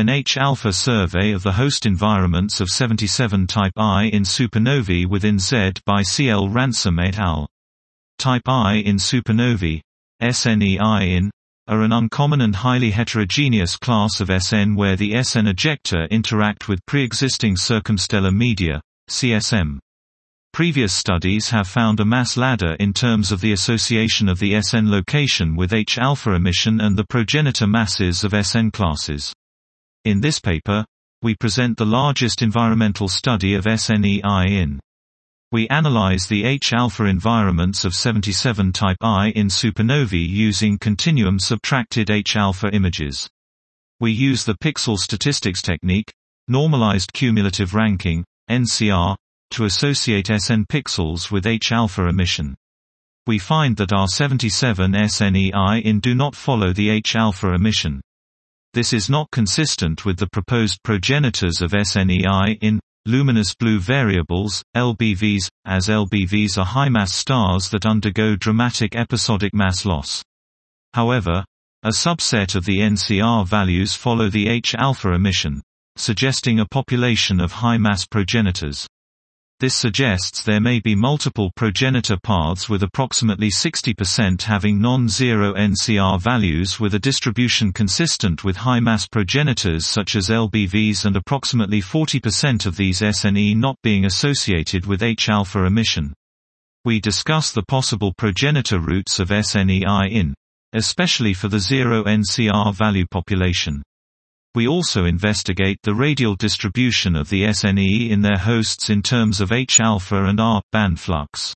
an H-alpha survey of the host environments of 77 Type I in supernovae within Z by C. L. Ransom et al. Type I in supernovae, SNEI-in, are an uncommon and highly heterogeneous class of SN where the SN ejecta interact with pre-existing circumstellar media, CSM. Previous studies have found a mass ladder in terms of the association of the SN location with H-alpha emission and the progenitor masses of SN classes. In this paper, we present the largest environmental study of SNEI-in. We analyze the H-alpha environments of 77 Type I in supernovae using continuum subtracted H-alpha images. We use the pixel statistics technique, normalized cumulative ranking, NCR, to associate SN pixels with H-alpha emission. We find that our 77 SNEI-in do not follow the H-alpha emission. This is not consistent with the proposed progenitors of SNEI-in, luminous blue variables, LBVs, as LBVs are high-mass stars that undergo dramatic episodic mass loss. However, a subset of the NCR values follow the H-alpha emission, suggesting a population of high-mass progenitors. This suggests there may be multiple progenitor paths with approximately 60% having non-zero NCR values with a distribution consistent with high-mass progenitors such as LBVs and approximately 40% of these SNE not being associated with H-alpha emission. We discuss the possible progenitor routes of SNEI-in, especially for the zero NCR value population. We also investigate the radial distribution of the SNE in their hosts in terms of H-alpha and R-band flux.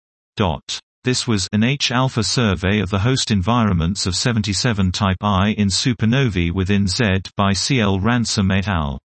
This was an H-alpha survey of the host environments of 77 Type I in supernovae within Z by C. L. Ransom et al.